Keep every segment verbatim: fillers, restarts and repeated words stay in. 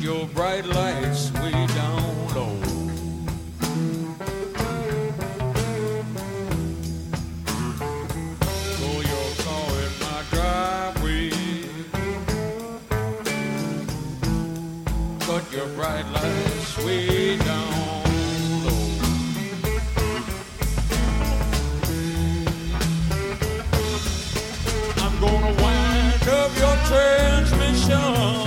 your bright lights way down low. Throw your car in my driveway. Cut your bright lights way down low. I'm gonna wind up your transmission.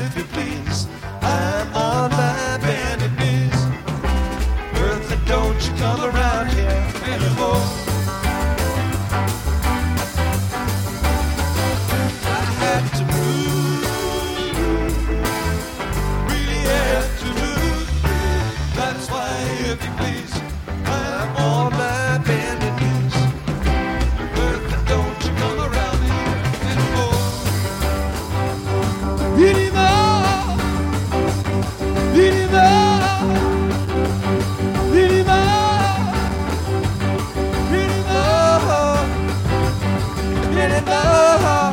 if you please. I'm on my bended knees. Bertha, don't you come around here anymore. I had to move, really had to move. That's why, if you please, I'm on my bended knees. Bertha, don't you come around here anymore. Anymore, anymore, anymore, anymore,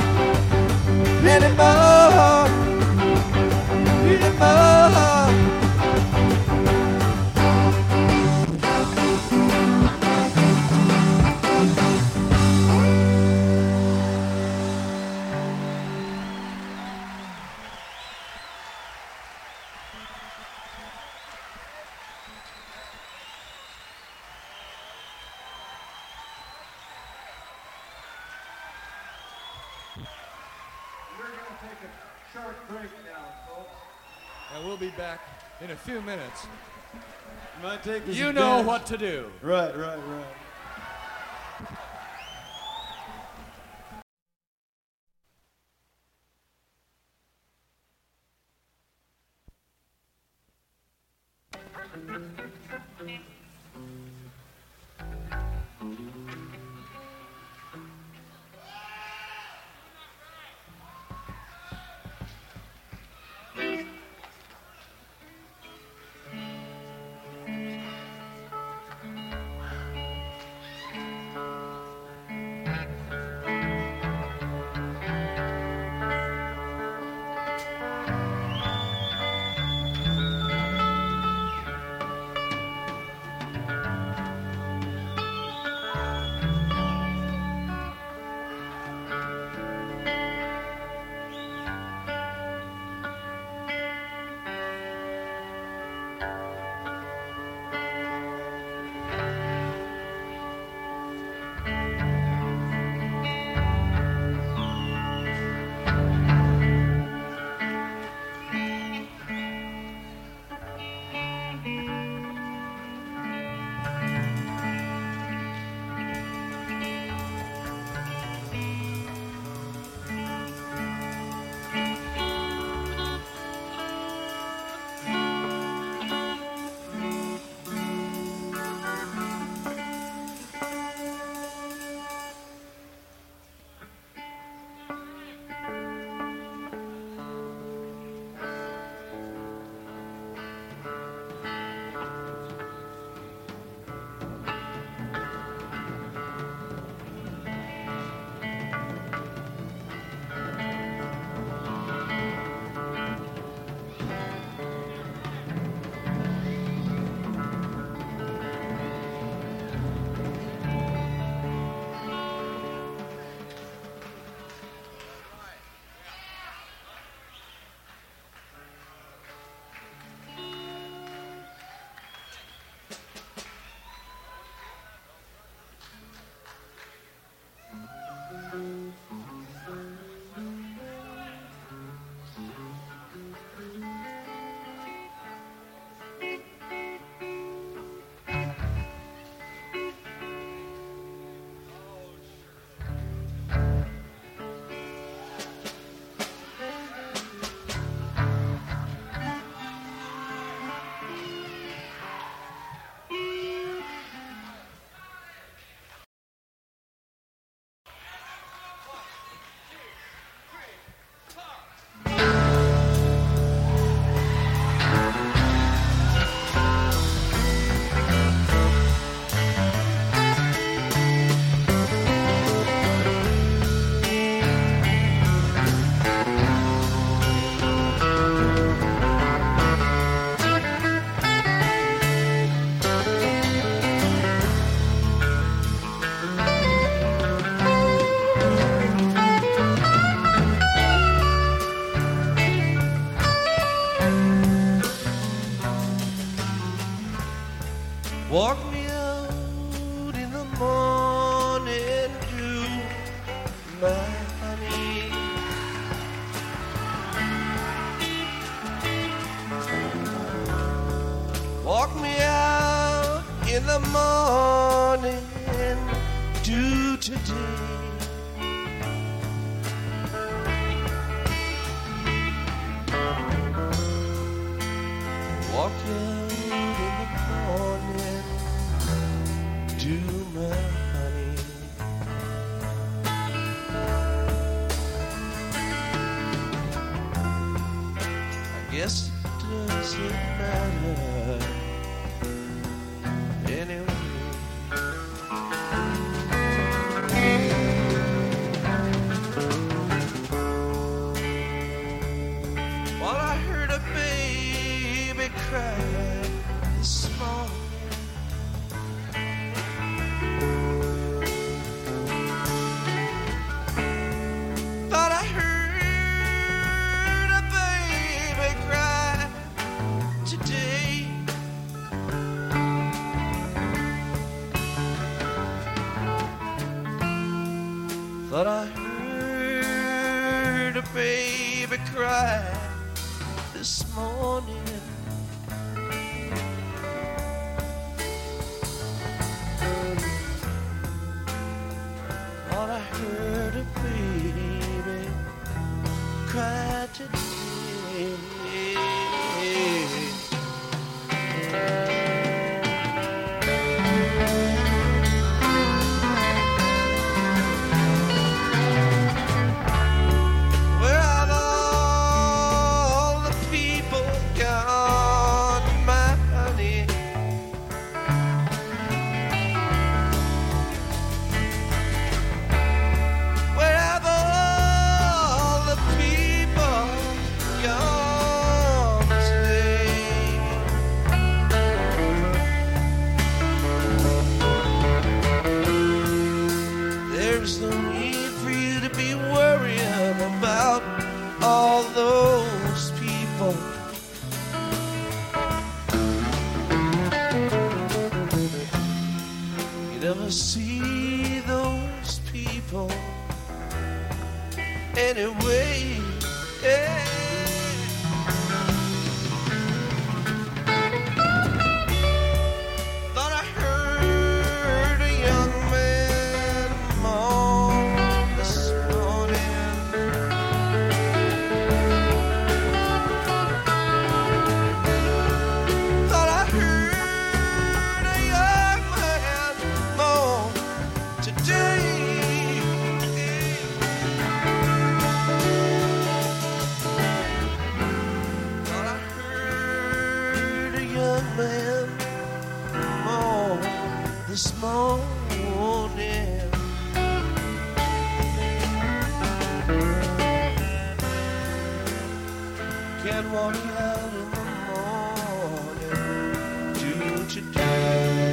anymore, anymore. We're going to take a short break now, folks. And we'll be back in a few minutes. Might take us You a know dance. what to do. Right, right, right. Walk me out in the morning dew, my honey. in the morning do today. Walk out in the morning, do my honey. I guess it doesn't matter anyway. Well, I heard a baby cry this morning. Thought I heard a baby cry today. Thought I heard a baby cry this morning. Thought I heard a baby cry today. Where have all the people gone, my honey? Where have all the people gone today? There's no need for you to be worrying about all those people. You never see those people anyway. Yeah. Thought I heard a young man moan this morning. Thought I heard a young man moan today. Thought I heard a young man moan this morning. Can't walk out in the morning, do today.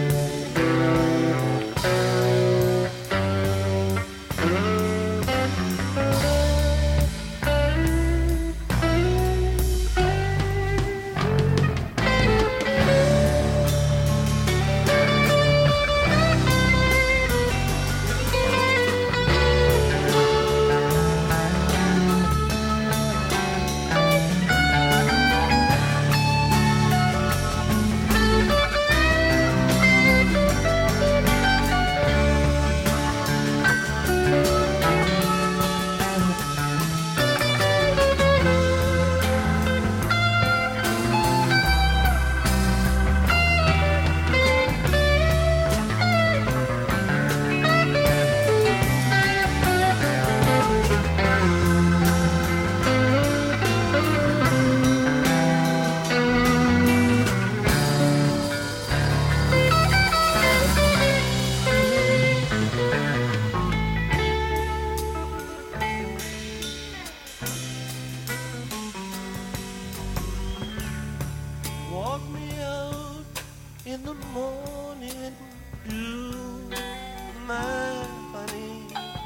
Walk me out in the morning, do my honey.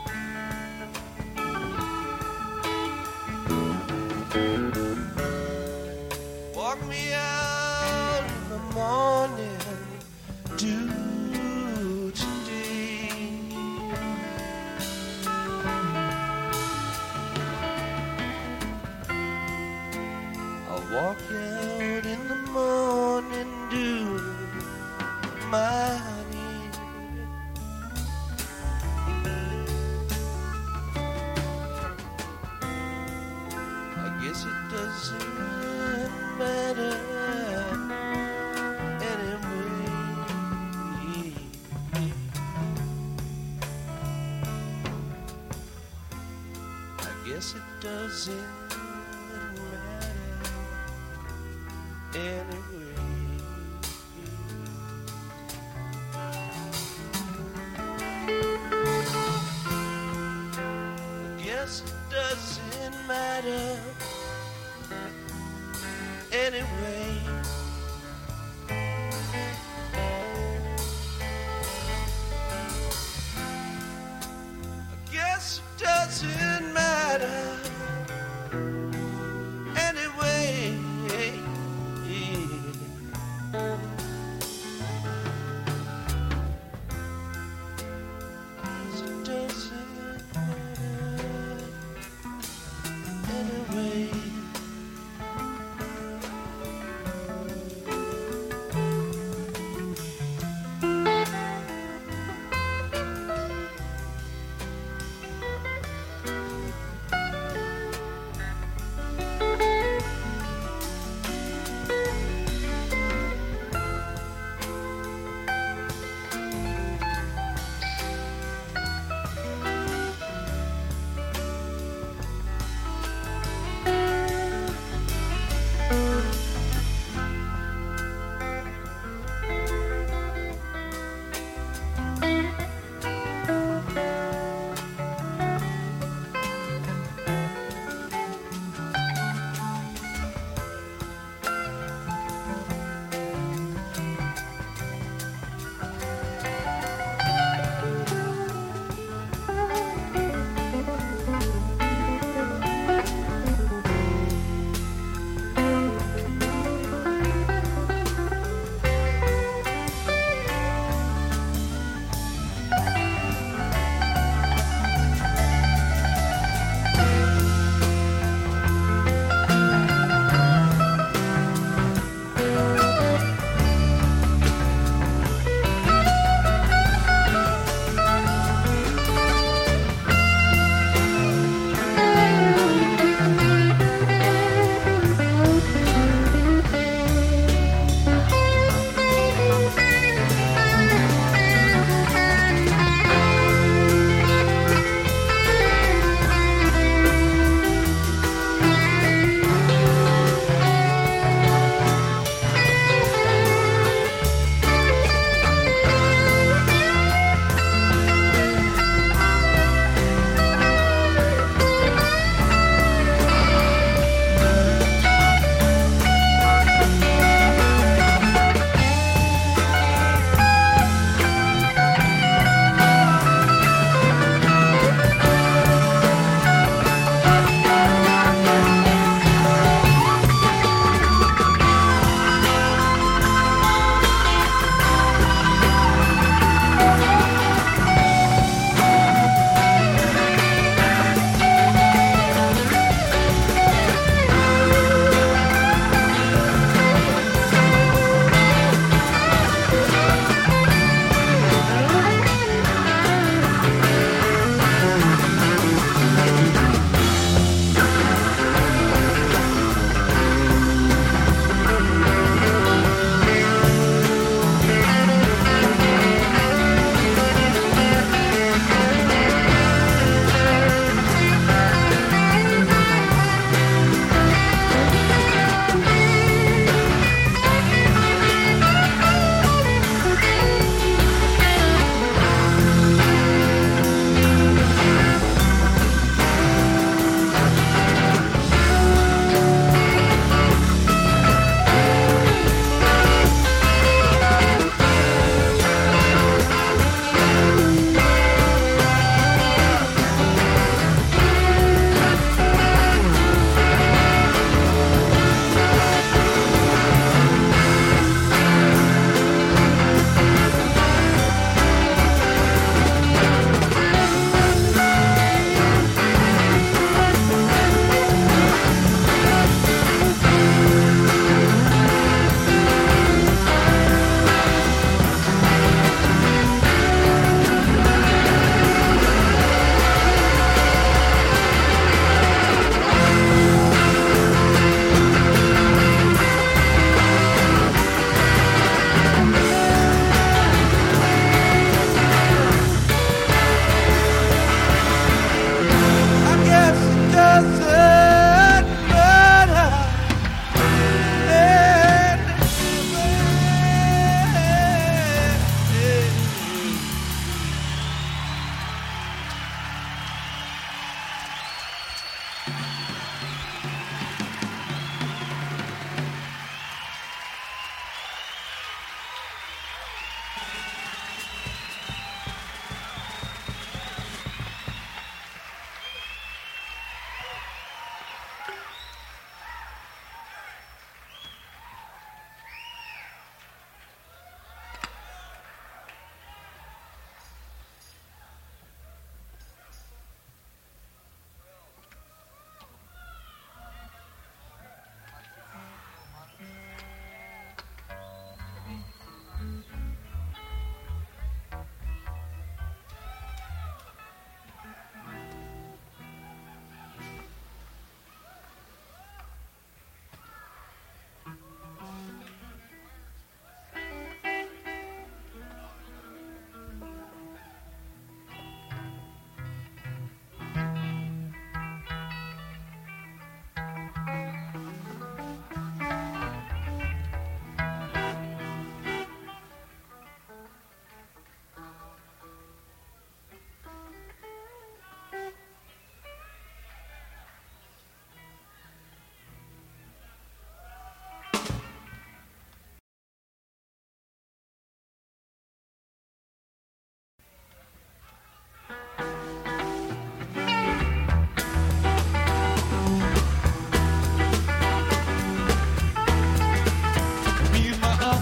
Walk me out in the morning, do today. I'll walk out in the morning, do my honey. I guess it doesn't matter anyway. I guess it doesn't anyway. I guess it doesn't matter anyway. I guess it doesn't matter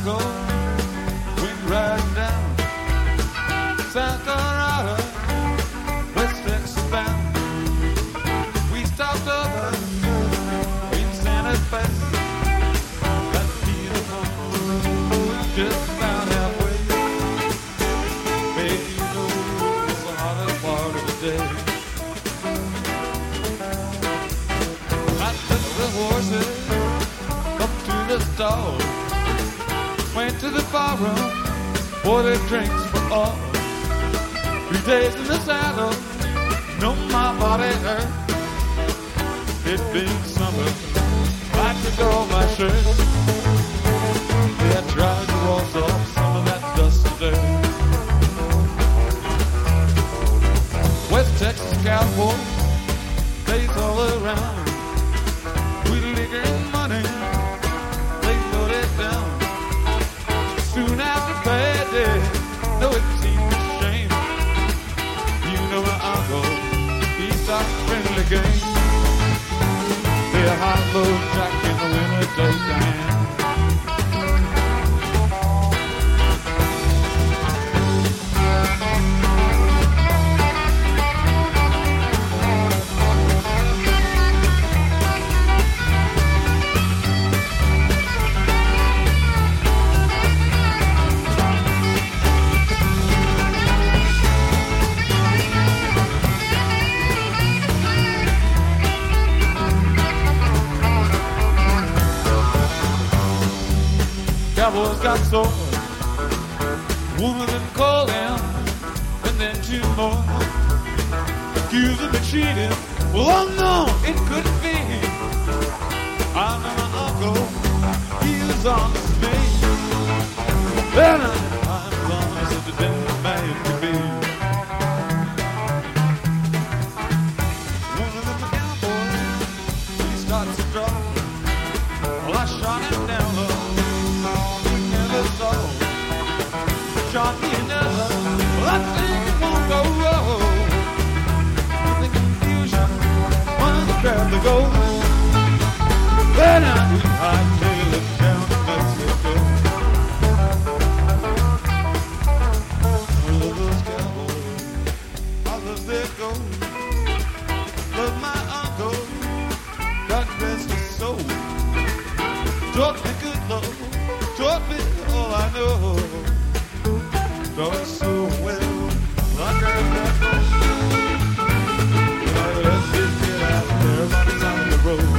go, wind riding down South Colorado, West Texas bound. We stopped over in Santa Fe. That's beautiful, just about halfway. Baby, you know it's the hottest part of the day. I took the horses up to the stall, went to the bar room, ordered drinks for all. Three days in the saddle, know my body hurt. It being summer, I took off my shirt. Yeah, I tried to wash off some of that dust and dirt. West Texas cowboy, days all around. With liquor and money, they put it down. Soon after bad day, no it seemed a shame. You know my uncle, he starts a friendly game. They're hot low jack in the winter daytime. Cowboys got sore, one of them called him, and then two more accused him of cheating. Well, oh no, it couldn't be. I know my uncle, he was honest to me. Well, I'm as honest as a damn man can be. One of them a cowboy, he starts to draw. Well, I shot him down low. Shot me another, well, I think it won't go wrong. In the confusion, one of the crowd to go. Then I we hightail it down to Mexico. I love those cowboys, I love their gold. Love my uncle, God rest his soul. Taught me good love, taught me all I know. Taught it so well, I grabbed that phone. Well, let's just get out there, everybody's on the road.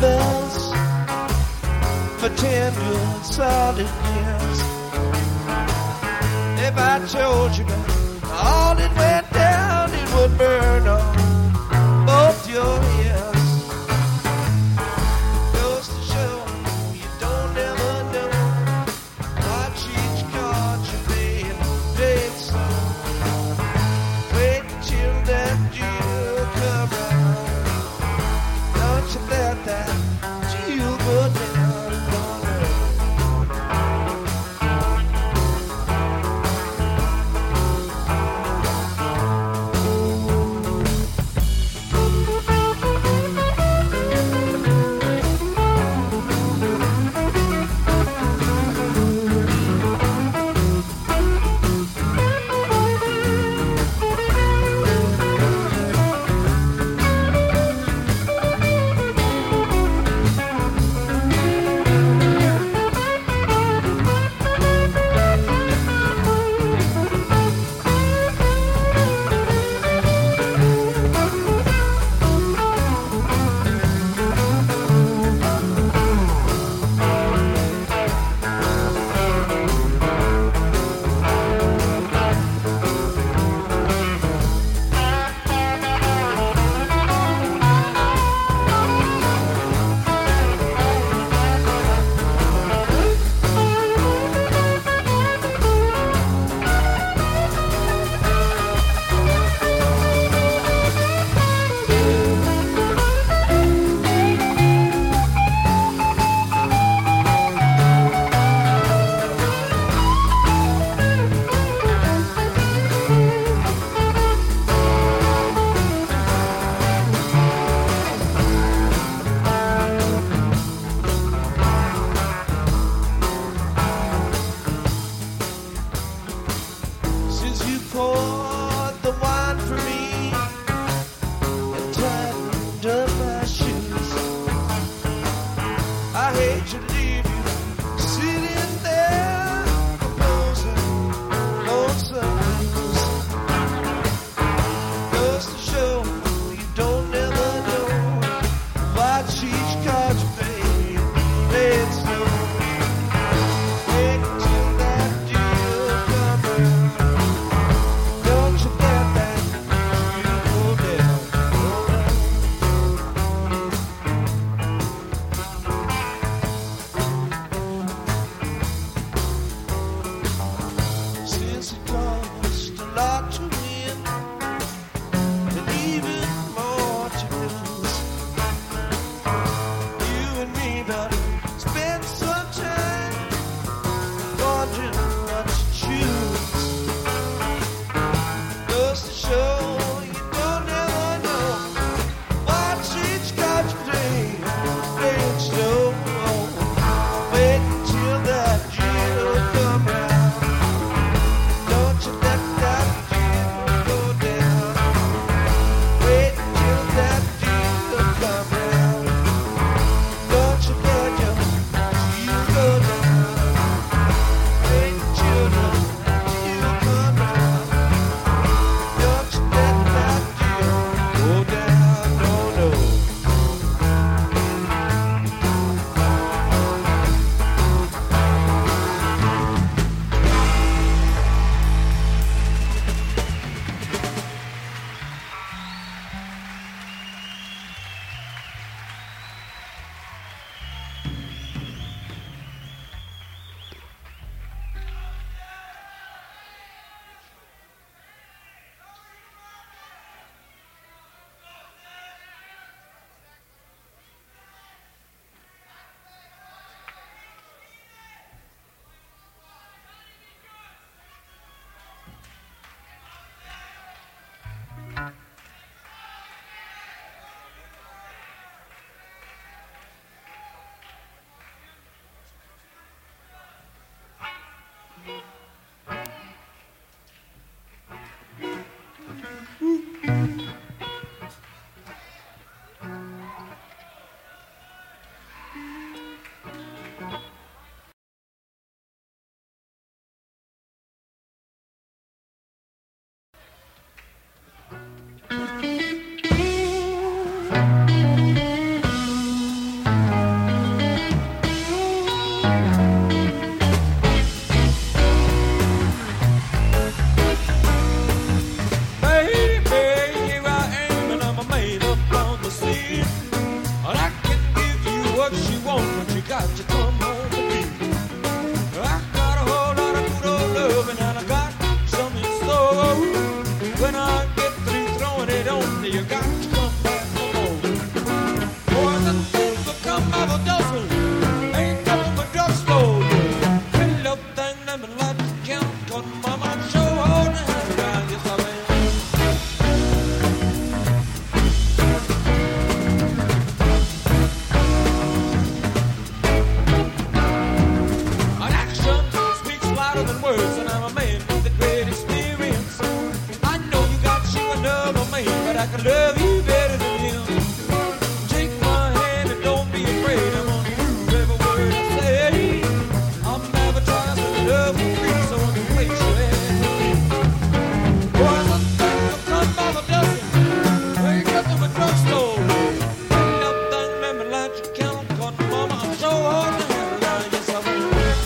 bells for ten good solid years. If I told you that all that went down, it would burn on both your ears. Goes to show you don't ever know what each card you play and play it so. Wait till that deal come round. Don't you let that deal go down. got to come back for more. Poison things will come by the dozen. Ain't from a drugstore. Pretty little thing that me like to count. 'Cause mama, I'm so old and hand around. Yes, I am. An action speaks louder than words, and I'm a man with a great experience. I know you got you another man, but I can love you better than him. Take my hand and don't be afraid. I'm gonna prove every word I say. I'm advertising love for free, so I can place your hand with me. Poison things will come by the dozen. Ain't nothing but drugstore. Ain't nothing let me light your count, 'cause mama, I'm so hard to handle now. Yes, I will.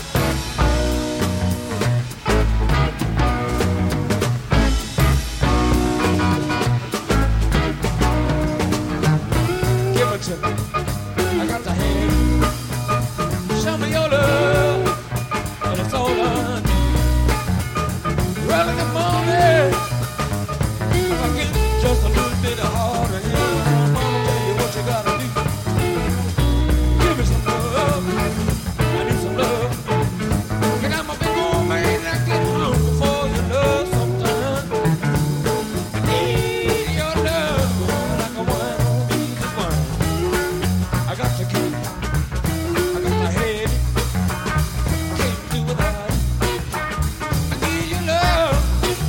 Give it to me. I got the hand. Show me your love, and it's all I need. Early in the morning, if I get just a little bit of harder here, mama tell you what you gotta do. Give me some love. I need some love. Get out my big old man, and I get hungry for your love sometimes. I need your love like a wine needs a wine. I got to keep, I got my head, can't do without it. I need your love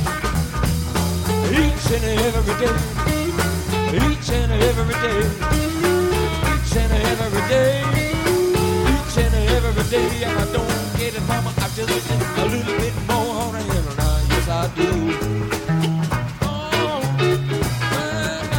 each and every day, each and every day, each and every day, each and every day. If I don't get it, mama, I just need a little bit more on the handle now. Yes, I do. Oh, man.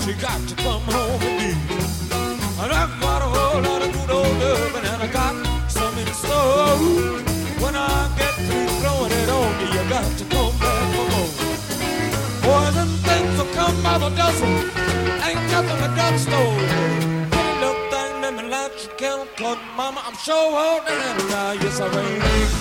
You got to come home with me. And I got a whole lot of good old loving, and I got some in store. When I get through throwing it on you, you got to come back for more. Boys and things will come by the dozen, ain't nothing but drugstore. Pretty little thing, let me light your candle, 'cause mama, I'm sure holding it now. Yes, I am.